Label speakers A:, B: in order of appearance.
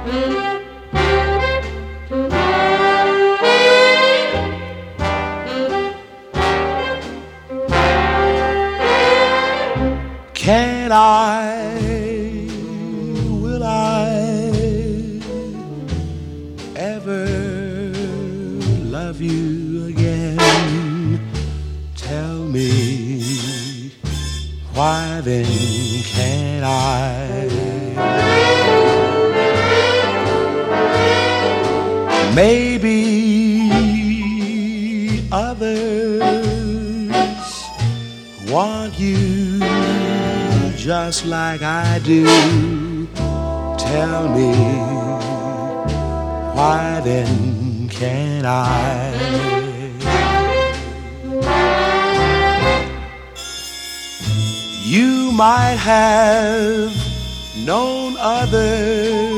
A: Can I, will I ever love you again? Tell me, why then can't I? Maybe others want you just like I do. Tell me, why then can't I? You might have known others